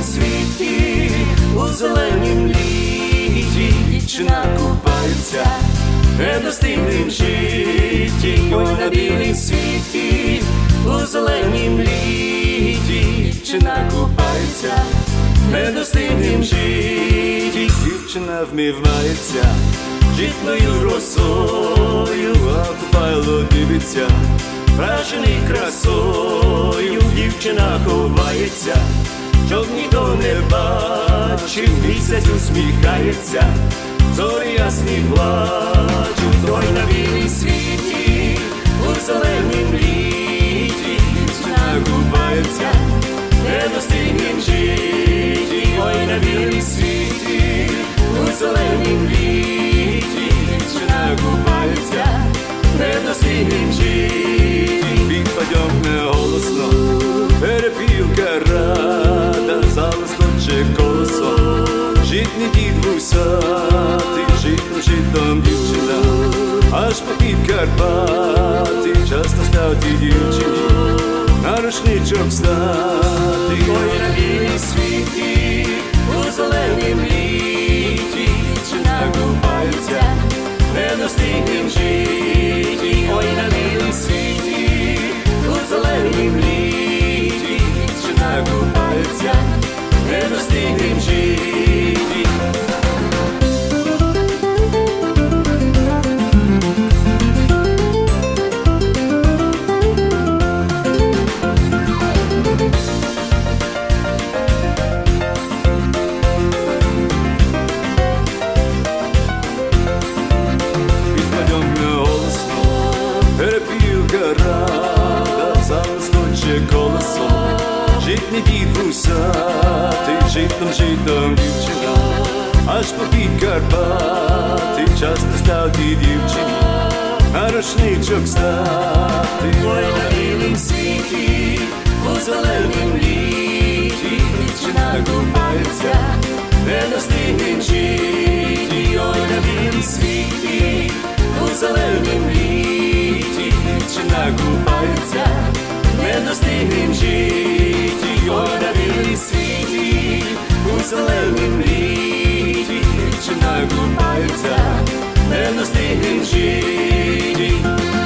світі, у зеленім літі, дівчина купається, в недостигнім житті, ой на білім світі, у зеленім літі, дівчина купається, в недостигнім житті, дівчина вмивається житною росою, а купайло дивиться, вражений красою, дівчина ховається, щоб ніхто не бачив, місяць усміхається, зорі ясні плачуть, ой на білій світі, у зеленім літі, дівчина купається, в недостигнім житті, ой на білій світі, у зеленім літі, дівчина купається, в недостигнім житті. Підпадьом голосно, перепілка рада, залискоче колесо, житний дід вусатий, житом дівчина, аж попід Карпати, час настав тій дівчині, на рушничок стати. Ой на білій світі, у зеленім літі, дівчина купається, в недостигнім житті, ой на білій світі, у зеленім літі, дівчина купається, в недостигнім житті. Колесо, житний дід вусатий, житом дівчина, аж попід Карпати, час настав тій дівчині, на рушничок стати. Ой на білім світі, у зеленім літі, дівчина купається, в недостигнім житті, ой на білім світі, у зеленім літі, дівчина купається, в недостигнім житті, ой на білій світі, у зеленім літі, дівчина купається, в недостигнім житті.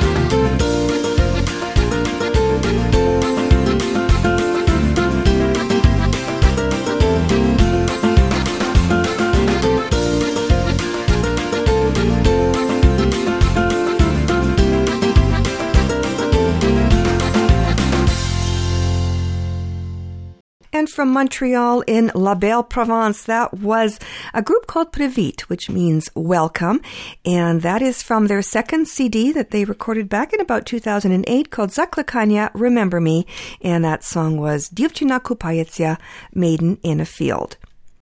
And from Montreal in La Belle Provence, that was a group called Привіт, which means welcome. And that is from their second CD that they recorded back in about 2008 called Закликання Remember Me. And that song was Дівчина купається, Maiden in a Field.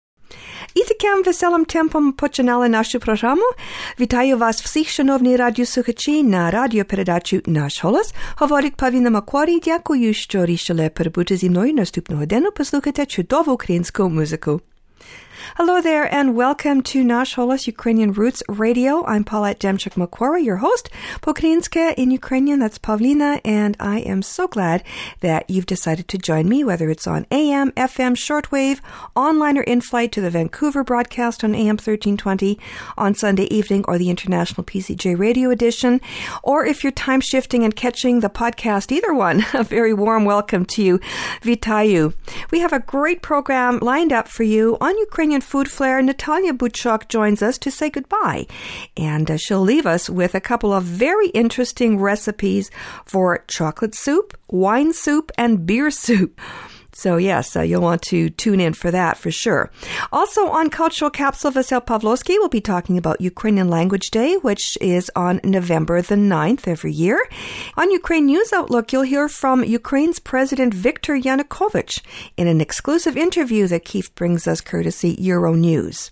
І таким веселим темпом починали нашу програму. Вітаю вас всіх, шановні радіослухачі, на радіопередачу «Наш голос». Говорить Павліна Макварі. Дякую, що рішили перебути зі мною наступну годину. Послухайте чудову українську музику. Hello there and welcome to Nash Holos Ukrainian Roots Radio. I'm Paulette Demchuk-Macquarie, your host. Po-Ukrainska in Ukrainian, that's Pavlina, and I am so glad that you've decided to join me, whether it's on AM, FM, shortwave, online or in-flight to the Vancouver broadcast on AM 1320 on Sunday evening or the International PCJ Radio edition, or if you're time-shifting and catching the podcast, either one, a very warm welcome to you. Vitayu. We have a great program lined up for you on Ukrainian Food Flair. Natalia Butchuk joins us to say goodbye, and she'll leave us with a couple of very interesting recipes for chocolate soup, wine soup, and beer soup. So yes, you'll want to tune in for that for sure. Also on Cultural Capsule, Vasyl Pavlovsky will be talking about Ukrainian Language Day, which is on November the 9th every year. On Ukraine News Outlook, you'll hear from Ukraine's President Viktor Yanukovych in an exclusive interview that Keith brings us courtesy Euronews.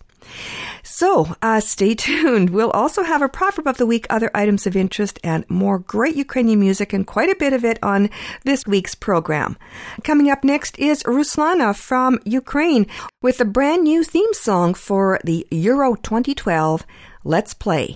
So, stay tuned. We'll also have a proverb of the week, other items of interest, and more great Ukrainian music, and quite a bit of it on this week's program. Coming up next is Ruslana from Ukraine with a brand new theme song for the Euro 2012. Let's play.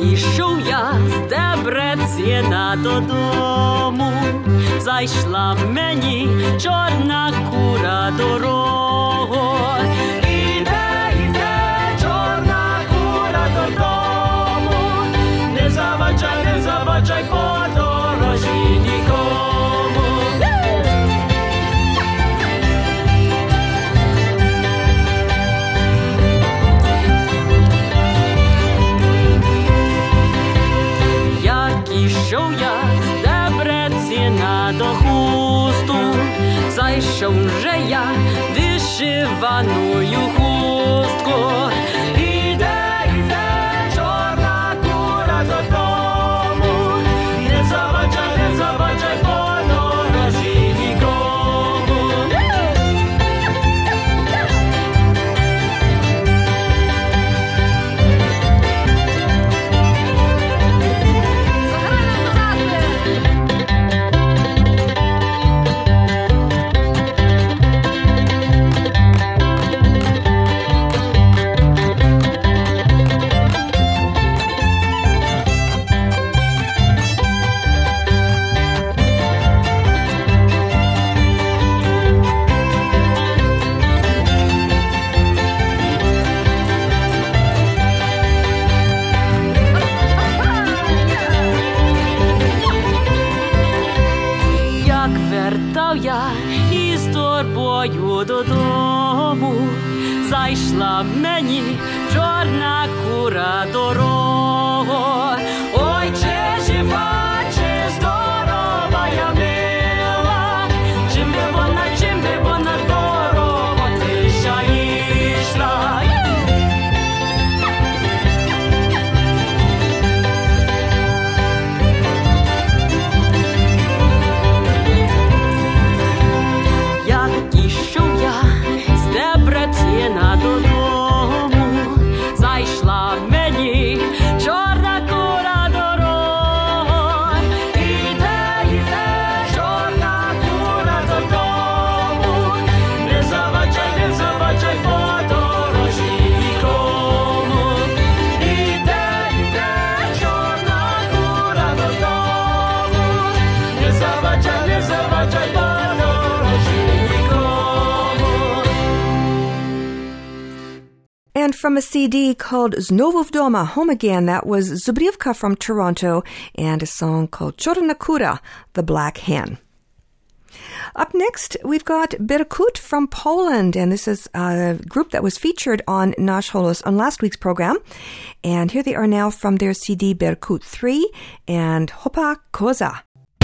ішов я з Дебрецена додому, зайшла мені чорна кура дорогу. Іде чорна кура додому, не заваджай по дорожі нікому. Ішов я з Дебрецена до Хусту, зайшов вже я вишиваною хустку. Іде чорна кура додому, не заваджай по дорожі нікому. Я із торбою додому, зайшла мені чорна кура дорогу. Ой, чи жива, чи здорова я мила, чим би вона дорога тиша йшла. Дебрецена додому, зайшла мені чорна кура дорогу. Іде чорна кура додому, не заваджай по дорожі нікому. Іде чорна кура додому, не заваджай по дорожі нікому. And from a CD called Znowu Vdoma, Home Again, that was Zubrivka from Toronto, and a song called Czarna Kura, The Black Hen. Up next, we've got Berkut from Poland, and this is a group that was featured on Nasz Holos on last week's program. And here they are now from their CD Berkut 3 and Hopa Koza.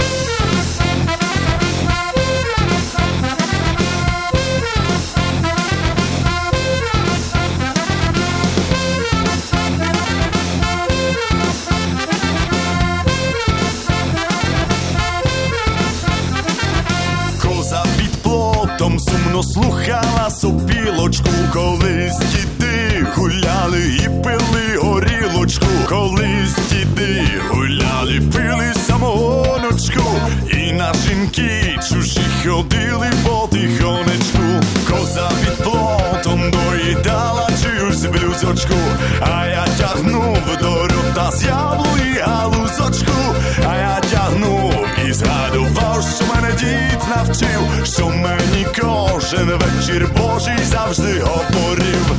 Сумно слухала сопілочку, колись діди гуляли і пили горілочку. Колись діди гуляли, пили самогоночку, і на жінки чужі ходили потихонечку. Коза під плотом доїдала чиюсь блюзочку, а я тягнув до рота з яблуї галузочку. А я тягнув і згадував, що мене дід навчив, що мені кожен вечір Божий завжди говорив.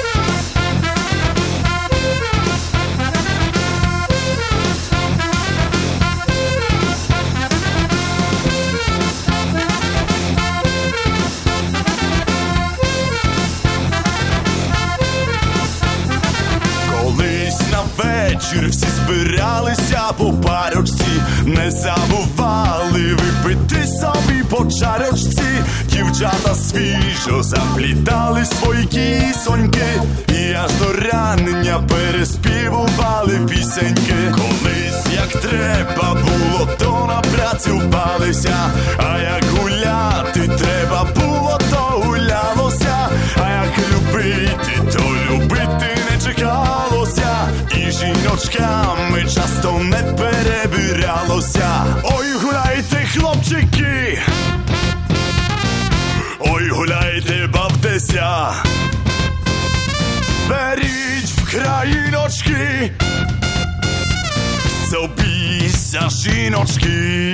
Колись на вечір всі збиралися по парочці, не забували випити собі по чарочці. Дівчата свіжо заплітали свої кісоньки, і аж до ранення переспівували пісеньки. Колись як треба було, то на працю впалися, а як гуляти треба було, то гулялося. А як любити, то любити не чекалося, і жіночками часто не перебиралося. Ой, гуляйте, хлопчики! Ой, гуляйте, бавтеся! Беріть в країночки! Собіся, жіночки.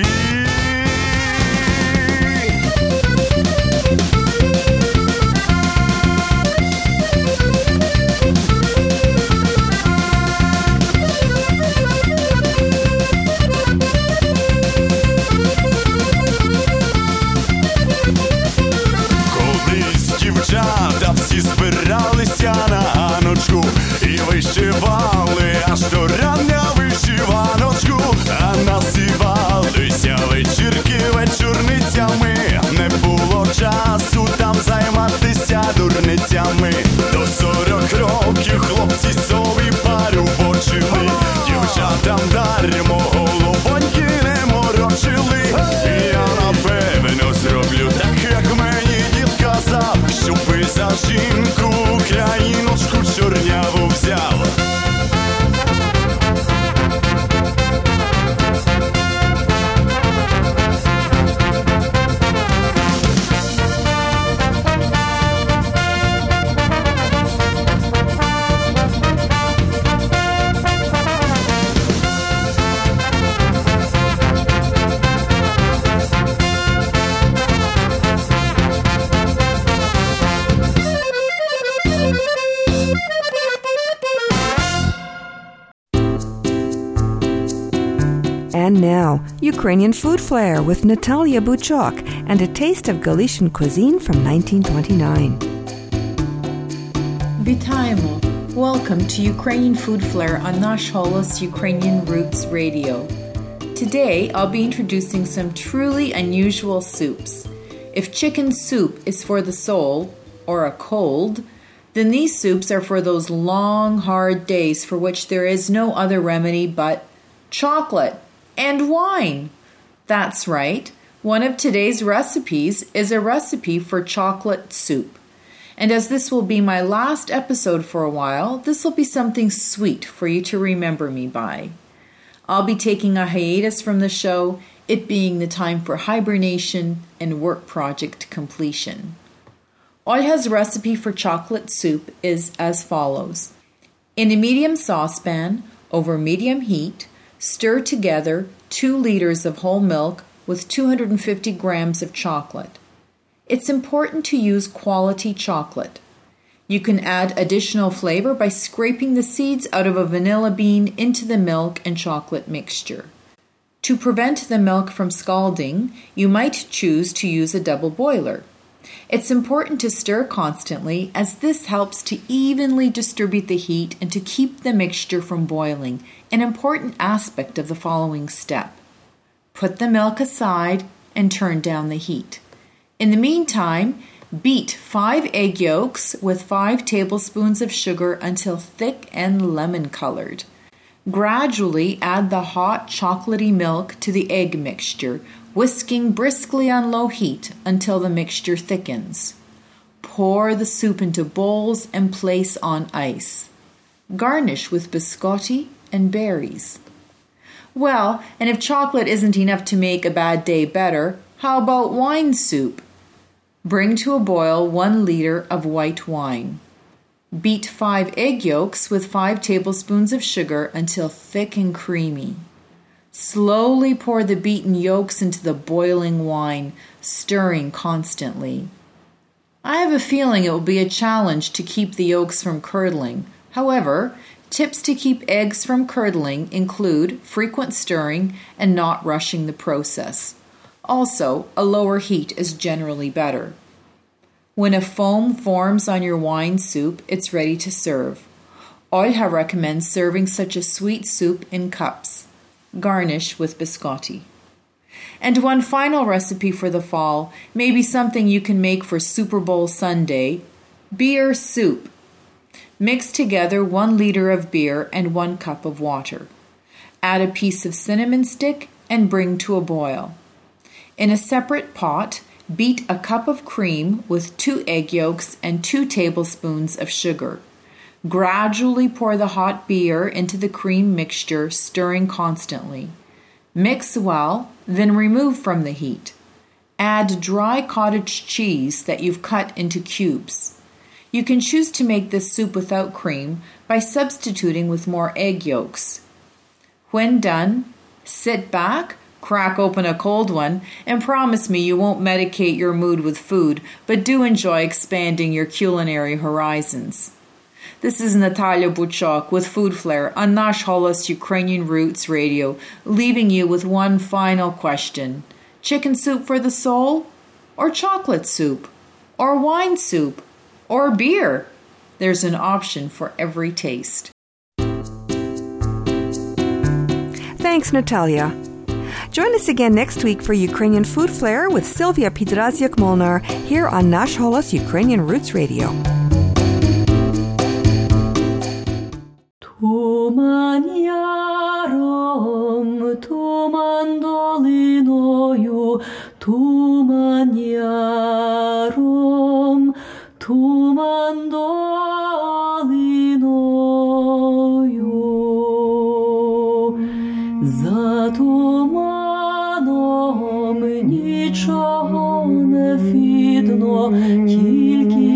Колись дівчата всі збиралися на ганочку і вишивали аж до рання вишиваночку, а називалися вечірки вечорницями. Не було часу там займатися дурницями. До 40 років хлопці собі пару бочили, дівчатам дармо головоньки не морочили. Я напевно зроблю так, як мені дід казав, щоби за жінку україночку чорняву взяв. And now, Ukrainian Food Flair with Natalia Buchok and a taste of Galician cuisine from 1929. Vitaimo! Welcome to Ukrainian Food Flair on Nash Holos Ukrainian Roots Radio. Today, I'll be introducing some truly unusual soups. If chicken soup is for the soul, or a cold, then these soups are for those long, hard days for which there is no other remedy but chocolate and wine. That's right. One of today's recipes is a recipe for chocolate soup. And as this will be my last episode for a while, this will be something sweet for you to remember me by. I'll be taking a hiatus from the show, it being the time for hibernation and work project completion. Olha's recipe for chocolate soup is as follows. In a medium saucepan, over medium heat, stir together 2 liters of whole milk with 250 grams of chocolate. It's important to use quality chocolate. You can add additional flavor by scraping the seeds out of a vanilla bean into the milk and chocolate mixture. To prevent the milk from scalding, you might choose to use a double boiler. It's important to stir constantly as this helps to evenly distribute the heat and to keep the mixture from boiling, an important aspect of the following step. Put the milk aside and turn down the heat. In the meantime, beat 5 egg yolks with 5 tablespoons of sugar until thick and lemon-colored. Gradually add the hot chocolatey milk to the egg mixture, whisking briskly on low heat until the mixture thickens. Pour the soup into bowls and place on ice. Garnish with biscotti and berries. Well, and if chocolate isn't enough to make a bad day better, how about wine soup? Bring to a boil 1 liter of white wine. Beat 5 egg yolks with 5 tablespoons of sugar until thick and creamy. Slowly pour the beaten yolks into the boiling wine, stirring constantly. I have a feeling it will be a challenge to keep the yolks from curdling. However, tips to keep eggs from curdling include frequent stirring and not rushing the process. Also, a lower heat is generally better. When a foam forms on your wine soup, it's ready to serve. Olha recommends serving such a sweet soup in cups. Garnish with biscotti. And one final recipe for the fall, maybe something you can make for Super Bowl Sunday, beer soup. Mix together 1 liter of beer and 1 cup of water. Add a piece of cinnamon stick and bring to a boil. In a separate pot, beat a cup of cream with 2 egg yolks and 2 tablespoons of sugar. Gradually pour the hot beer into the cream mixture, stirring constantly. Mix well, then remove from the heat. Add dry cottage cheese that you've cut into cubes. You can choose to make this soup without cream by substituting with more egg yolks. When done, sit back, crack open a cold one, and promise me you won't medicate your mood with food, but do enjoy expanding your culinary horizons. This is Natalia Buchok with Food Flair on Nash Holos Ukrainian Roots Radio, leaving you with one final question. Chicken soup for the soul? Or chocolate soup? Or wine soup? Or beer? There's an option for every taste. Thanks, Natalia. Join us again next week for Ukrainian Food Flair with Sylvia Pidraziak-Molnar here on Nash Holos Ukrainian Roots Radio. Туман яром, туман долиною, туман яром, туман долиною. За туманом нічого не видно, тільки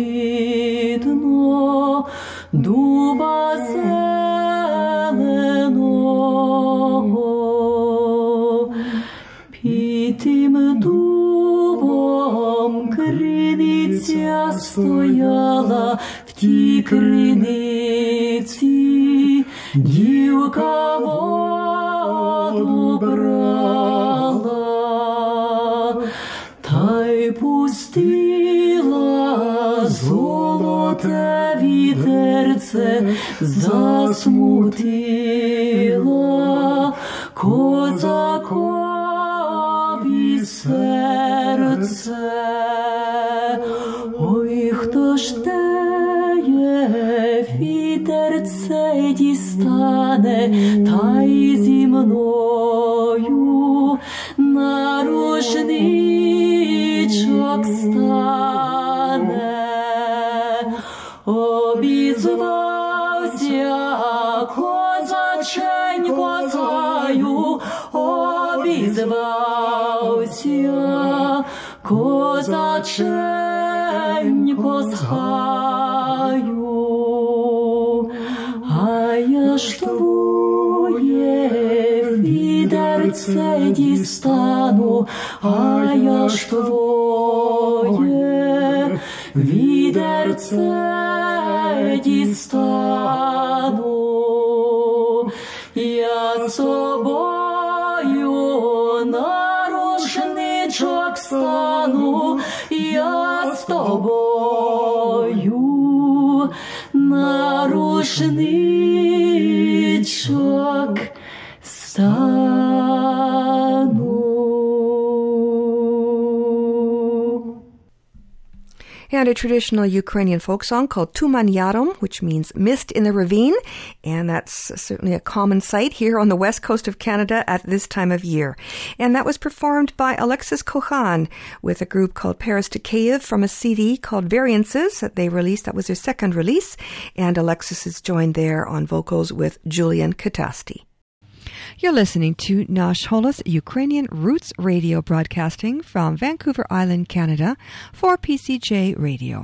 видно дуба зеленого. Під тим дубом криниця стояла, в тій криниці дівка воду брала, та й пустила золоте вітерце, засмутила козакові серце. Ой, хто ж теє вітерце дістане, та й зі мною на рушничок стане. Обізвався козаченько згаю, обізвався козаченько згаю. А я ж твоє відерце дістану, а я ж твоє відерце дістану. Я з тобою на рушничок стану, я з тобою на рушничок стану. And a traditional Ukrainian folk song called Tuman Yarom, which means mist in the ravine. And that's certainly a common sight here on the west coast of Canada at this time of year. And that was performed by Alexis Kochan with a group called Paris to Kiev from a CD called Variances that they released. That was their second release. And Alexis is joined there on vocals with Julian Katasti. You're listening to Nash Holos Ukrainian Roots Radio, broadcasting from Vancouver Island, Canada, for PCJ Radio.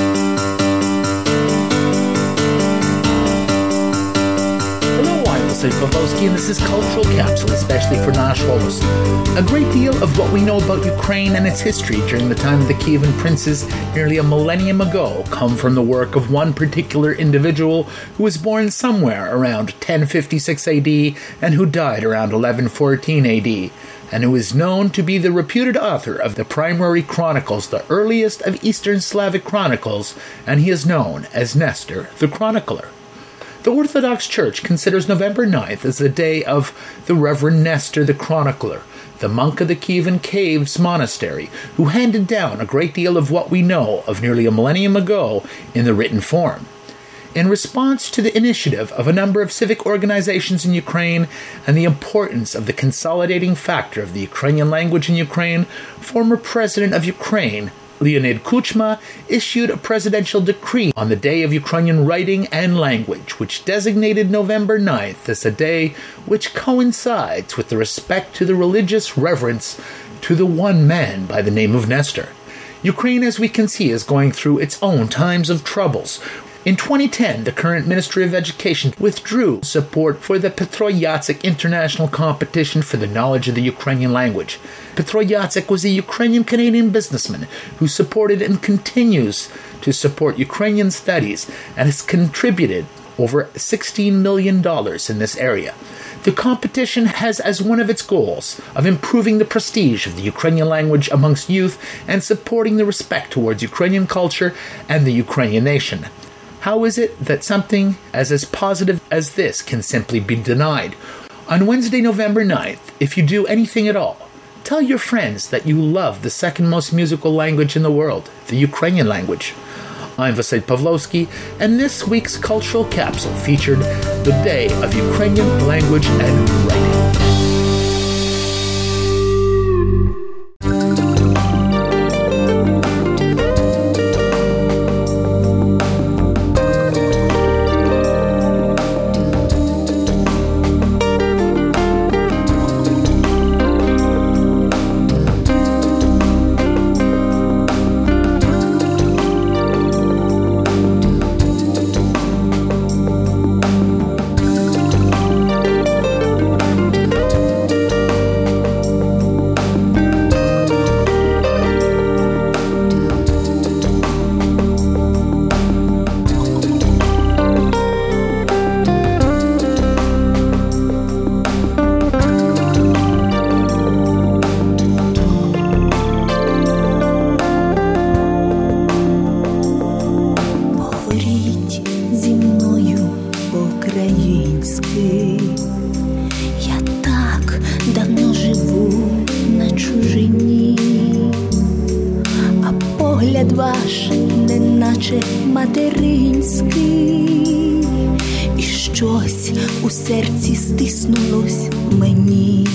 Hello, I'm Vasily Pavlovsky, and this is Cultural Capsule, especially for Nash Holos. A great deal of what we know about Ukraine and its history during the time of the Kievan princes nearly a millennium ago come from the work of one particular individual who was born somewhere around 1056 AD and who died around 1114 AD, and who is known to be the reputed author of the Primary Chronicles, the earliest of Eastern Slavic chronicles, and he is known as Nestor the Chronicler. The Orthodox Church considers November 9th as the day of the Reverend Nestor the Chronicler, the monk of the Kievan Caves Monastery, who handed down a great deal of what we know of nearly a millennium ago in the written form. In response to the initiative of a number of civic organizations in Ukraine and the importance of the consolidating factor of the Ukrainian language in Ukraine, former President of Ukraine, Leonid Kuchma, issued a presidential decree on the Day of Ukrainian Writing and Language, which designated November 9th as a day which coincides with the respect to the religious reverence to the one man by the name of Nestor. Ukraine, as we can see, is going through its own times of troubles, In 2010, the current Ministry of Education withdrew support for the Petro Yatsyk International Competition for the Knowledge of the Ukrainian Language. Petro Yatsyk was a Ukrainian-Canadian businessman who supported and continues to support Ukrainian studies and has contributed over $16 million in this area. The competition has as one of its goals of improving the prestige of the Ukrainian language amongst youth and supporting the respect towards Ukrainian culture and the Ukrainian nation. How is it that something as positive as this can simply be denied? On Wednesday, November 9th, if you do anything at all, tell your friends that you love the second most musical language in the world, the Ukrainian language. I'm Vasyl Pavlovsky, and this week's Cultural Capsule featured the Day of Ukrainian Language and Writing. Погляд ваш, неначе материнський, і щось у серці стиснулось мені.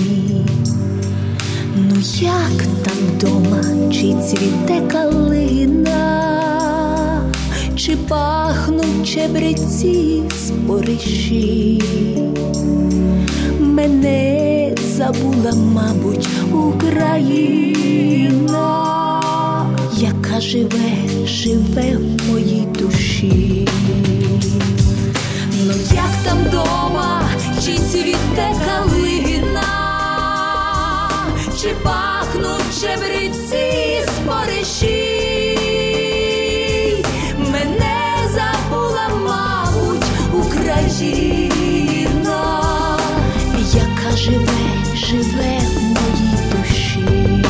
Ну як там дома, чи цвіте калина, чи пахнуть чебреці спориші? Мене забула, мабуть, Україна, яка живе в моїй душі. Ну як там дома, чи цвіте калина, чи пахнуть чебреці спориші? Мене забула, мабуть, Україна, яка живе в моїй душі.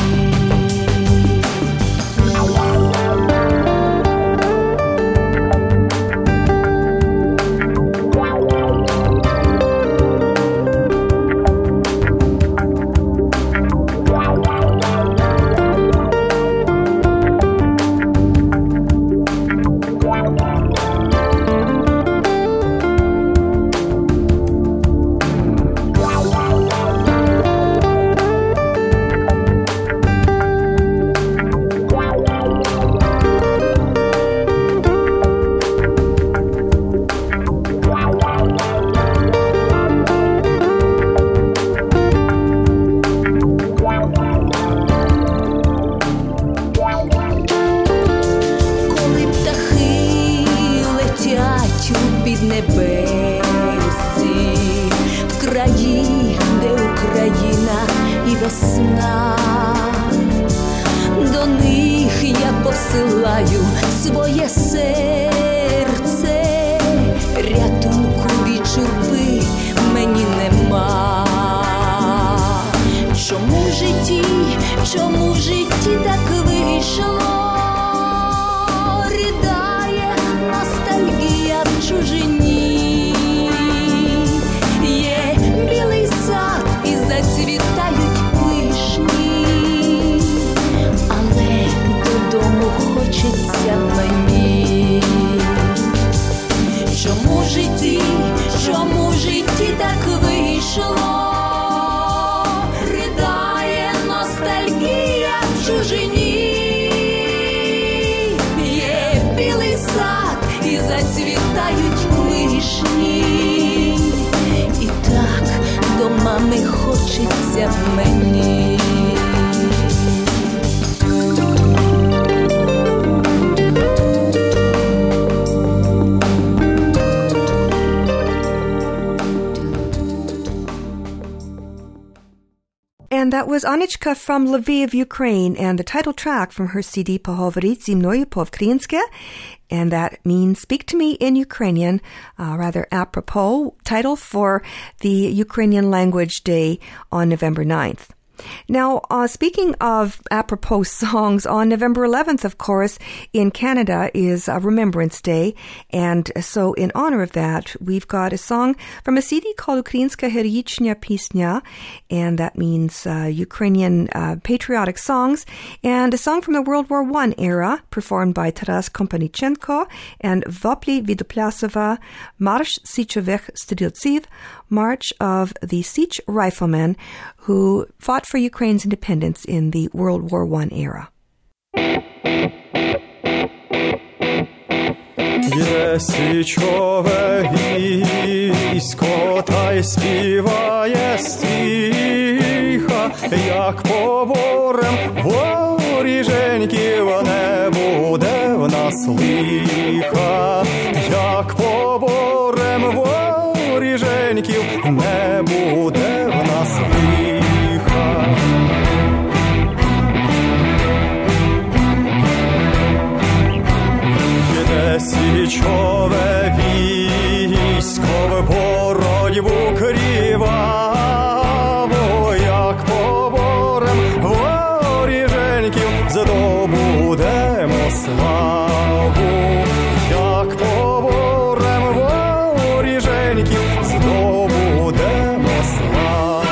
Своє серце, рятунку від журби мені нема. Чому в житті так вийшло? Ридає ностальгія в чужині. Є білий сад і зацвітають вишні, але додому хочеться мені. Чому в житті так вийшло? Ридає ностальгія в And that was Anichka from Lviv, Ukraine, and the title track from her CD Pohovorit zі мною по-українськи, and that means Speak to Me in Ukrainian, rather apropos title for the Ukrainian Language Day on November 9th. Now, speaking of apropos songs, on November 11th, of course, in Canada is Remembrance Day, and so in honor of that, we've got a song from a CD called Ukrainska Heroichnya Pisnya, and that means Ukrainian patriotic songs, and a song from the World War I era, performed by Taras Kompanichenko and Vopli Vidoplasova, Marsh Sichovich Streltsiv, March of the Sich Riflemen, who fought for Ukraine's independence in the World War I era. Є січове військо, та й співає стиха, як поборем воріженьків не буде в нас лиха, як поборем воріженьків не буде в нас лиха. Січове військо в боротьбу криваву, як поборем воріженьків здобудемо славу, як поборем воріженьків здобудемо славу.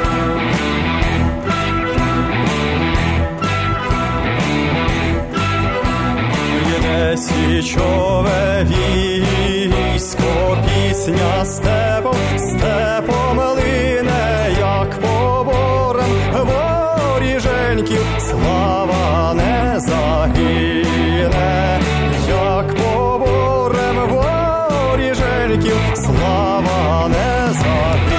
Січове військо, пісня степом, степом лине, як поборем воріженьків слава не загине, як поборем воріженьків слава не загине.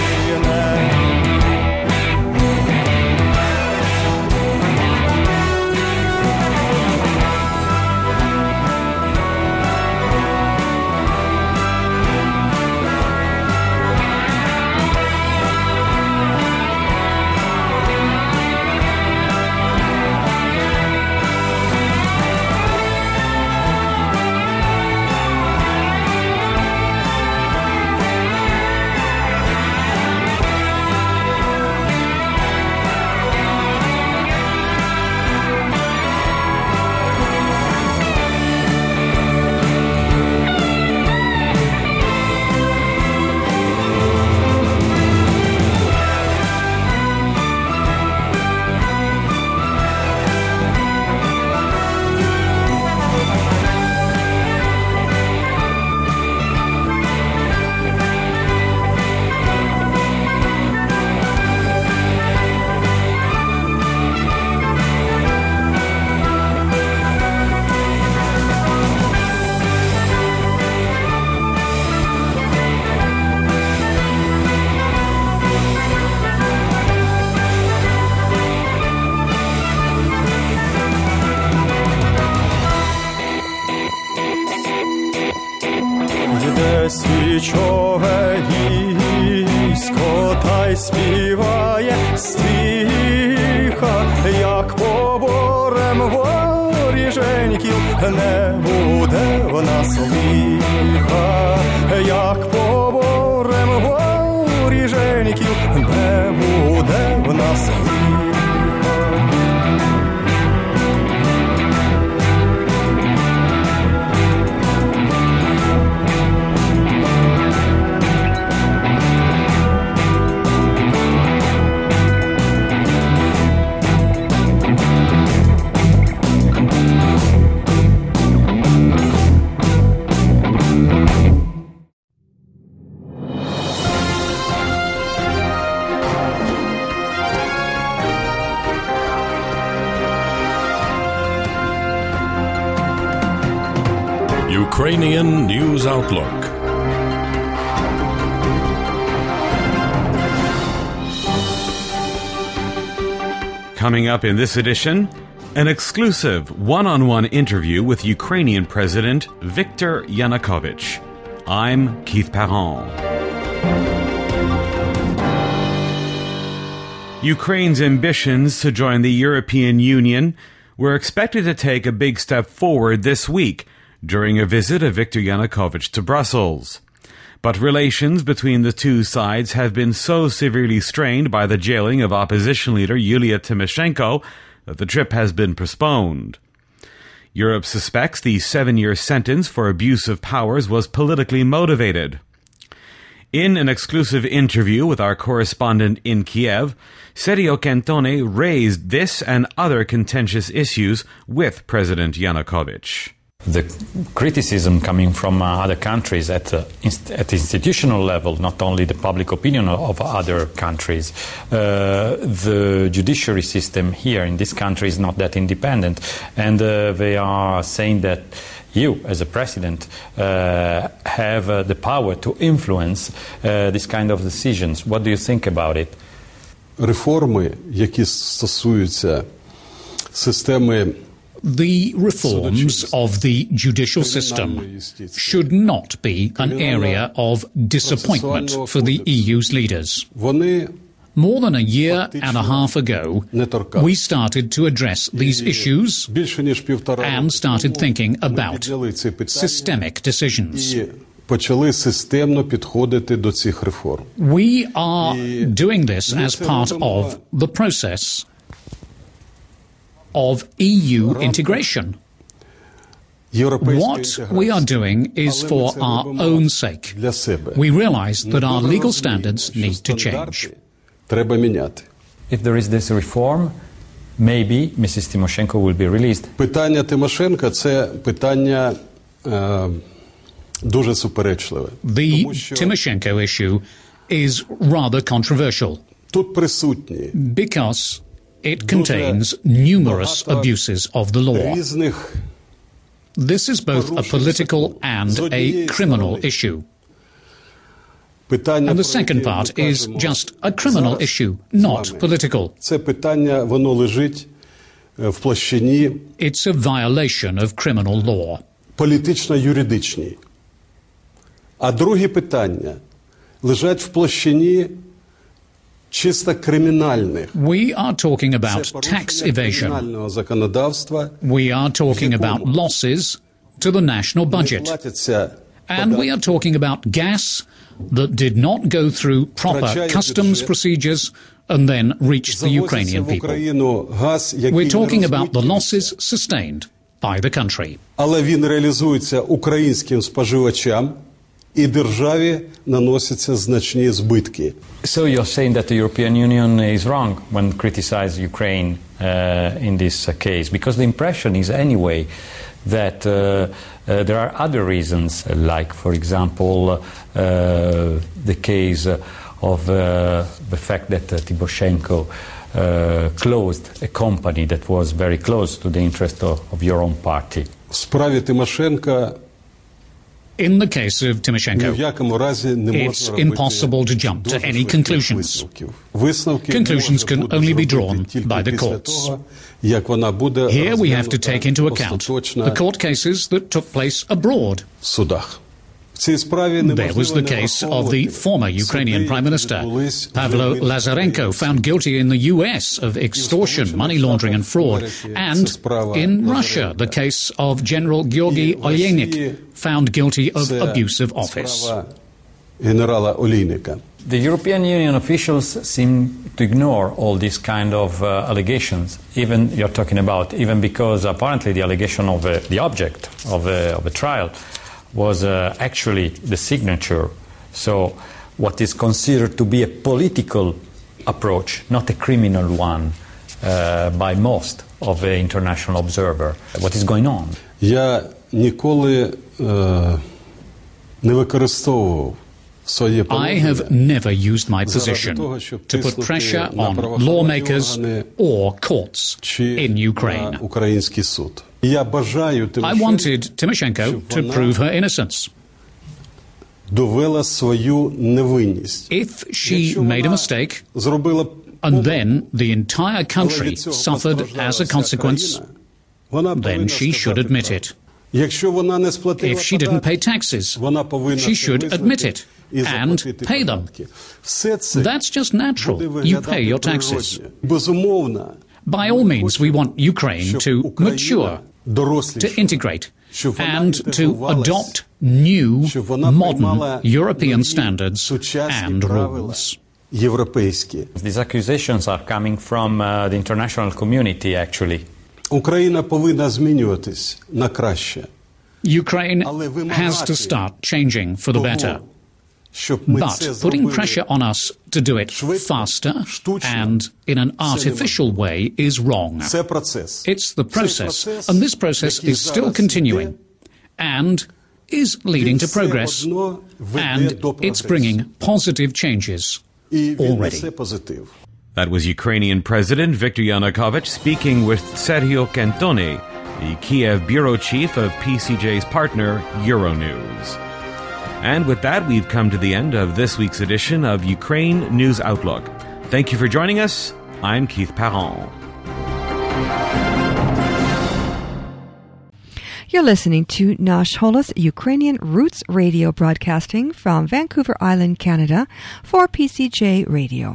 Січове військо, та й співає стиха, як поборем воріженьків не буде в нас лиха, як поборем воріженьків не буде в нас лиха. Ukrainian News Outlook. Coming up in this edition, an exclusive one-on-one interview with Ukrainian President Viktor Yanukovych. I'm Keith Parent. Ukraine's ambitions to join the European Union were expected to take a big step forward this week during a visit of Viktor Yanukovych to Brussels. But relations between the two sides have been so severely strained by the jailing of opposition leader Yulia Tymoshenko that the trip has been postponed. Europe suspects the 7-year sentence for abuse of powers was politically motivated. In an exclusive interview with our correspondent in Kiev, Sergio Cantone raised this and other contentious issues with President Yanukovych. The criticism coming from other countries at the institutional level, not only the public opinion of other countries, the judiciary system here in this country is not that independent, and they are saying that you, as a president, have the power to influence this kind of decisions. What do you think about it? Реформи, які стосуються системи The reforms of the judicial system should not be an area of disappointment for the EU's leaders. More than a year and a half ago, we started to address these issues and started thinking about systemic decisions. We are doing this as part of the process of EU integration. What we are doing is for our own sake. We realize that our legal standards need to change. If there is this reform, maybe Mrs. Tymoshenko will be released. Питання Тимошенко – це питання дуже суперечливе. The Tymoshenko issue is rather controversial. Тут присутні because it contains numerous abuses of the law. This is both a political and a criminal issue. And the second part is just a criminal issue, not political. It's a violation of criminal law. Політично-юридичній. А другі питання лежать в площині чисто кримінальних. We are talking about tax evasion. We are talking about losses to the national budget. And we are talking about gas that did not go through proper customs procedures and then reach the Ukrainian people. We're talking about the losses sustained by the country. Але він реалізується українським споживачам, і державі наносяться значні збитки. So you're saying that the European Union is wrong when criticizing Ukraine in this case, because the impression is anyway that there are other reasons, like, for example, the case of the fact that Tymoshenko closed a company that was very close to the interest of your own party. В справі Тимошенка In the case of Tymoshenko, it's impossible to jump to any conclusions. Conclusions can only be drawn by the courts. Here we have to take into account the court cases that took place abroad. There was the case of the former Ukrainian Prime Minister, Pavlo Lazarenko, found guilty in the US of extortion, money laundering and fraud, and in Russia, the case of General Georgy Oleynik, found guilty of abuse of office. The European Union officials seem to ignore all these kind of allegations, even you're talking about, even because apparently the allegation of the object of a trial was actually the signature. So what is considered to be a political approach, not a criminal one, by most of the international observer. What is going on? Я ніколи не використовував своє I have never used my position to put pressure on lawmakers or courts in Ukraine. Український суд. Я бажаю I wanted Tymoshenko to prove her innocence. Довела свою невинність. If she made a mistake, and then the entire country suffered as a consequence, then she should admit it. If she didn't pay taxes, she should admit it. and pay them. That's just natural. You pay your taxes. By all means, we want Ukraine to mature, to integrate, and to adopt new, modern European standards and rules. These accusations are coming from the international community, actually. Україна повинна змінюватись на краще. Ukraine has to start changing for the better. But putting pressure on us to do it faster and in an artificial way is wrong. It's the process, and this process is still continuing and is leading to progress, and it's bringing positive changes already. That was Ukrainian President Viktor Yanukovych speaking with Sergio Cantone, the Kiev bureau chief of PCJ's partner, Euronews. And with that, we've come to the end of this week's edition of Ukraine News Outlook. Thank you for joining us. I'm Keith Parent. You're listening to Nash Holos Ukrainian Roots Radio, broadcasting from Vancouver Island, Canada, for PCJ Radio.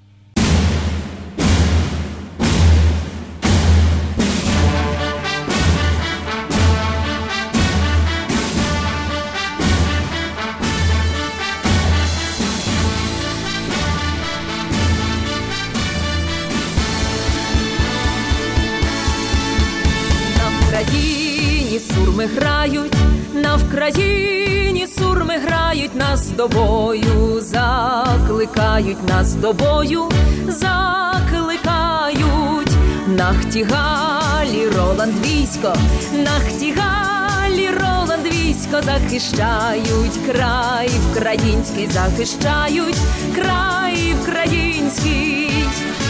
Сурми грають, на Вкраїні сурми грають, нас до бою закликають, нас до бою закликають. Нахтігалі Роланд військо, Нахтігалі Роланд військо захищають, край український захищають, край український.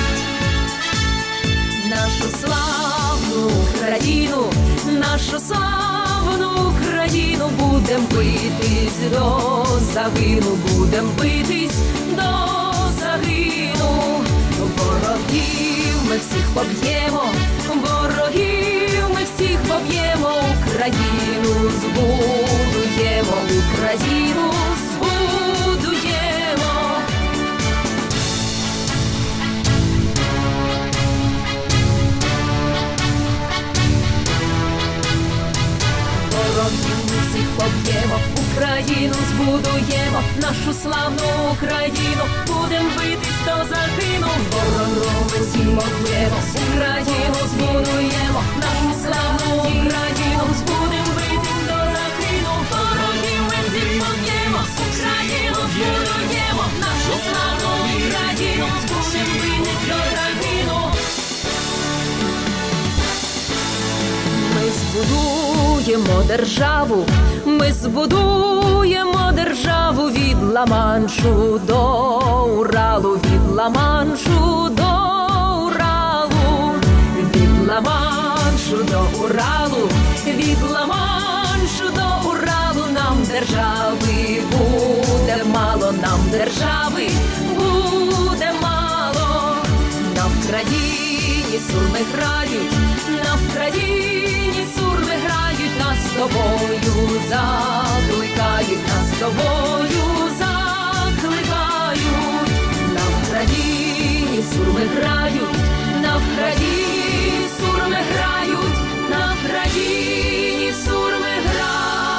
Нашу славну Україну, нашу славну Україну, будем битись до загину, будем битись до загину. Ворогів ми всіх поб'ємо, ворогів ми всіх поб'ємо, Україну збудуємо, Україну збудуємо. Ворогів ми всіх поб'ємо, Україну збудуємо, нашу славну Україну, будем битись до загину. Ворогів ми всіх поб'ємо, Україну збудуємо, нашу славну Україну, будем битись до загину. Ворогів ми всіх поб'ємо, Україну збудуємо, нашу славну Україну, будем битись до загину. Ми збудуємо державу, ми збудуємо державу від Ла-Маншу до Уралу, від Ла-Маншу до Уралу, від Ла-Маншу до Уралу, від Ла-Маншу до Уралу. Нам держави буде мало, нам держави буде мало. На Вкраїні сурми грають, на Вкраїні сурми грають, нас з тобою закликають, нас з тобою закликають. На Вкраїні сурми грають, на Вкраїні сурми грають, на Вкраїні сурми грають.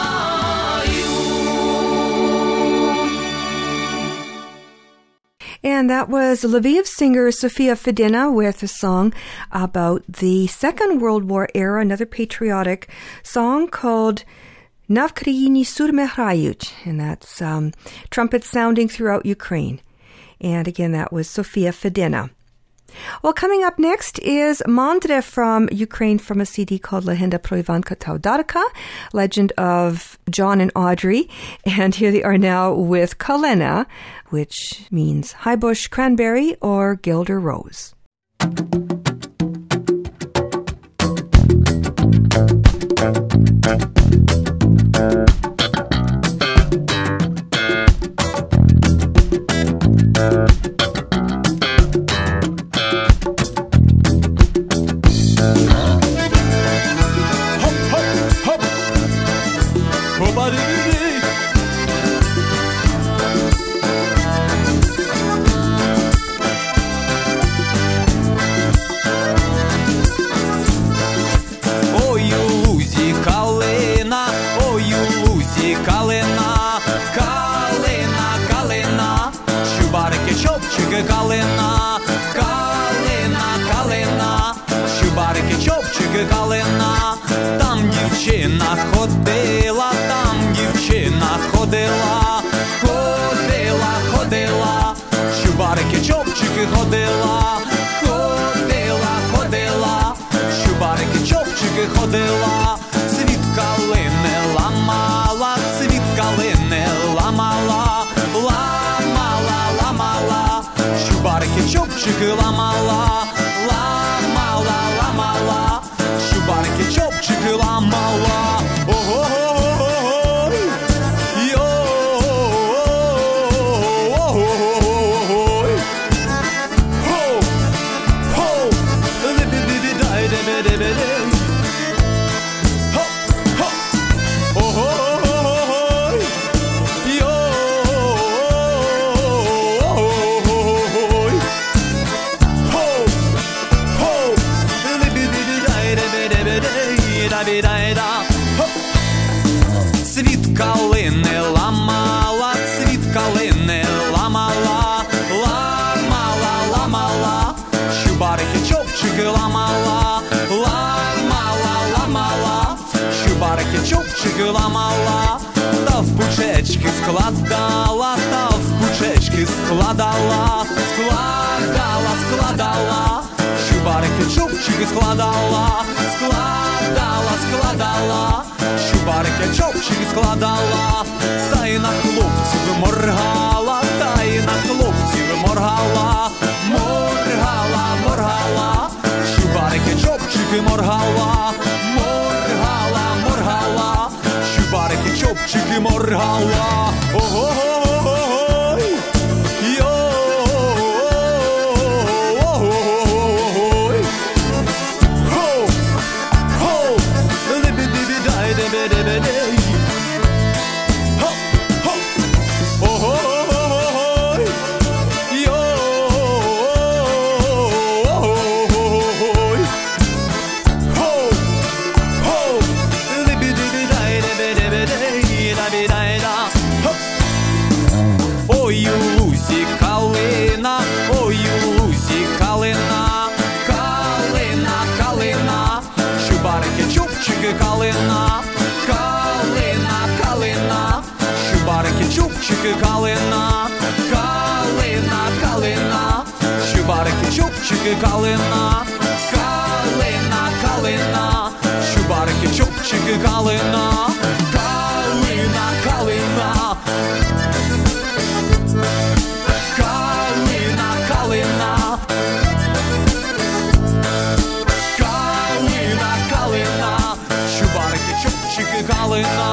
And that was Lviv singer Sofia Fedina with a song about the Second World War era, another patriotic song called Na Vkraїні сурми грають, and that's trumpets sounding throughout Ukraine. And again, that was Sofia Fedina. Well, coming up next is Mandre from Ukraine from a CD called Legenda pro Ivanka Taudarka, Legend of John and Audrey. And here they are now with Kalena, which means high bush cranberry or guelder rose. чубчики, калина, калина, калина, чубарики, чубчики, калина. Там дівчина ходила, там дівчина ходила, ходила, ходила, чубарики, чубчики, ходила, ходила, ходила, чубарики, чубчики, ходила. Цвіт калини ламала, цвіт калини ламала, ламала, ламала, чубарики, чубчики, ламала, ламала, ламала, чубарики, чубчики, ламала. Ого-го-го-го-го, йо-го-го-го-го, хо-хо, ли-би-би-би-дай-де-би-де-би-де. Цвіт калини ламала, цвіт калини ламала, ламала, ламала, чубарики, чубчики, ламала, ламала, ламала, чубарики, чубчики, ламала. Та в пучечки складала, та в пучечки складала, складала, складала, чубарики, чубчики, складала, складала, складала, чубарики, чубчики, складала. Та й на хлопців моргала, та й на хлопців моргала, моргала, моргала, чубарики, чубчики, моргала, моргала, моргала, чубарики, чубчики, моргала. Ого-го-го-го, йо-го-го-го, хо-хо, ли-би-би-би-дай-де-би-де-би-де. Хо-хо, ого-го-го-го, йо-го-го-го, хо-хо, ли-би-би-би-дай-де-би-де-би-де. Ой, у лузі калина, ой, у лузі калина, калина, калина, чубарики, чубчики, калина, калина, калина, чубарики, чубчики, калина, калина, калина, чубарики, чубчики, калина, калина, калина, чубарики, чубчики, калина, калина, калина. Калина, калина, калина, калина, чубарики, чубчики, калина.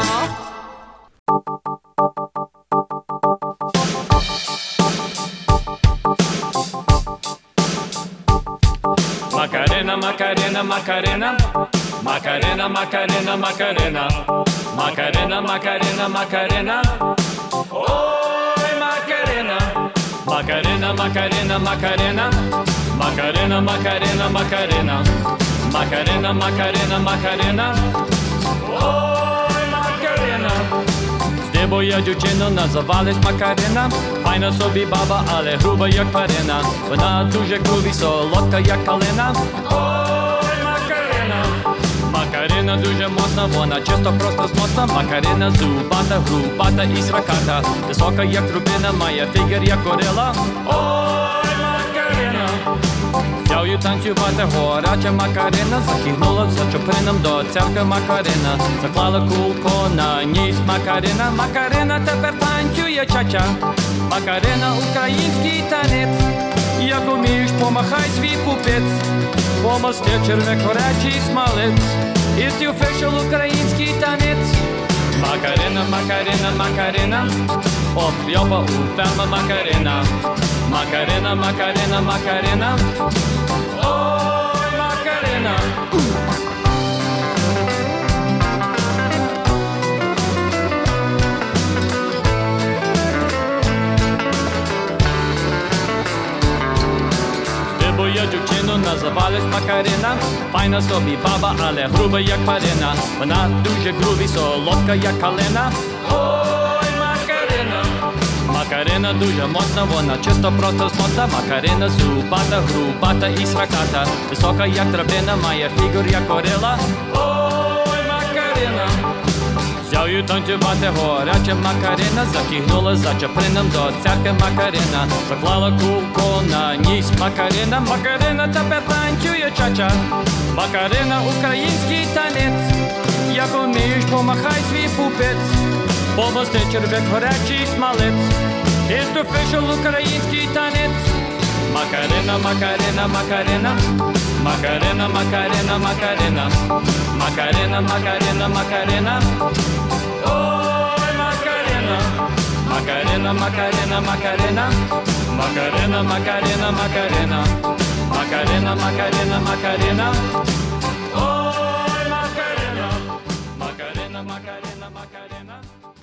Макарена, Макарена, Макарена, Макарена, Макарена, Макарена, Макарена, Макарена, Макарена. Ой, Макарена, Макарена, Макарена, Макарена, Макарена, Макарена, Макарена, Макарена, Макарена, Макарена. Ой, Макарена. Здебо я дівчину називались Макарена. Файна собі баба, але груба як парина. Вона дуже грубі, солодка як калина. Ой, Макарена. Макарена дуже моцна, вона чисто просто змосна. Макарена зубата, грубата і сраката. Висока як трубина, має фігур як горила. Ой, Макарена. Взяв її танцювати горяча Макарена. Закигнулася чуприном до церкви Макарена. Заклала кулку на ніс Макарена. Макарена тепер танцює ча-ча. Макарена український танець. Як умієш, помахай свій пупець. Помости червик горячий смалець. It's the official український танець. Макарена, Макарена, Макарена. Об'єба у ферма Макарена. Макарена, Макарена, Макарена. Ой, Макарена. Бо я дівчину називались Макарена. Файна собі баба, але груба як парина. Вона дуже грубі, солодка як калина. Ой, Макарена. Макарена дуже моцна, вона чисто просто смотна. Макарена зубата, грубата і сраката. Висока, як драбина, має фігур, як орела. Ой, Макарена. Взяв її танцювати горяча Макарена. Закигнула за чаприном до церкви Макарена. Заклала кулку на ніс Макарена. Макарена тепер танцює чача. Макарена український танець. Як умієш, помахай свій пупець. Помости черв'як горячий смалець. It's official український танець. Макарена, Макарена, Макарена. Макарена, Макарена, Макарена. Макарена, Макарена, Макарена. Ой, Макарена. Макарена, Макарена, Макарена. Макарена, Макарена, Макарена. Макарена, Макарена, Макарена. Ой, Макарена. Макарена, Макарена, Макарена.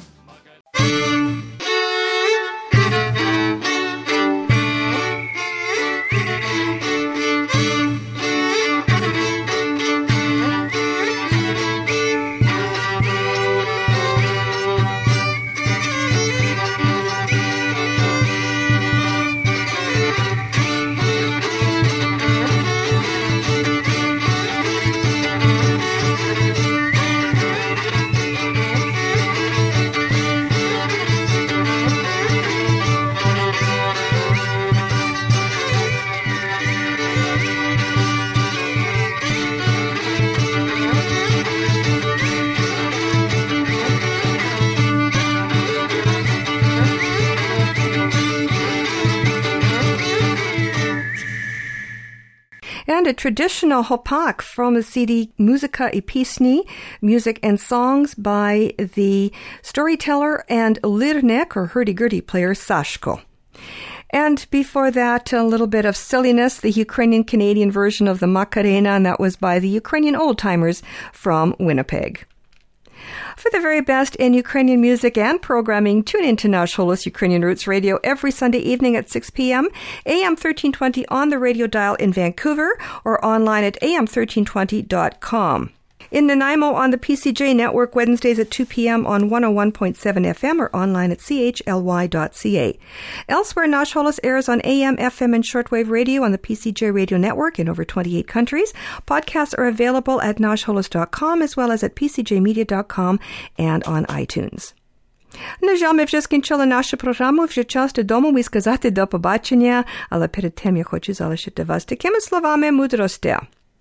And a traditional hopak from the CD Muzika i Pisni, Music and Songs by the storyteller and lirnek or hurdy-gurdy player Sashko. And before that, a little bit of silliness, the Ukrainian-Canadian version of the Macarena, and that was by the Ukrainian Old-Timers from Winnipeg. For the very best in Ukrainian music and programming, tune in to Nash Holos Ukrainian Roots Radio every Sunday evening at 6 p.m., AM 1320 on the radio dial in Vancouver or online at am1320.com. In Nanaimo on the PCJ network, Wednesdays at 2 p.m. on 101.7 FM or online at chly.ca. Elsewhere, Nash Holos airs on AM, FM, and shortwave radio on the PCJ radio network in over 28 countries. Podcasts are available at nashholos.com as well as at pcjmedia.com and on iTunes. На жаль, ми вже скінчили нашу програму, вже час додому і сказати до побачення, але перед тим я хочу залишити вас такими словами мудрості.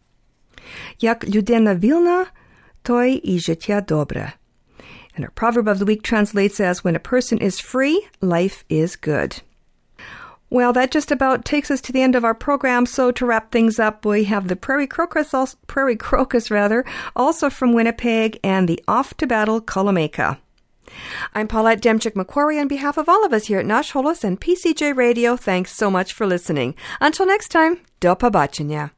Як людина вільна, той і життя добре. And our proverb of the week translates as, when a person is free, life is good. Well, that just about takes us to the end of our program. So to wrap things up, we have the Prairie Crocus, also from Winnipeg, and the Off to Battle Kolomeka. I'm Paulette Demchik-Macquarie on behalf of all of us here at Nash Holos and PCJ Radio. Thanks so much for listening. Until next time, do pobачення.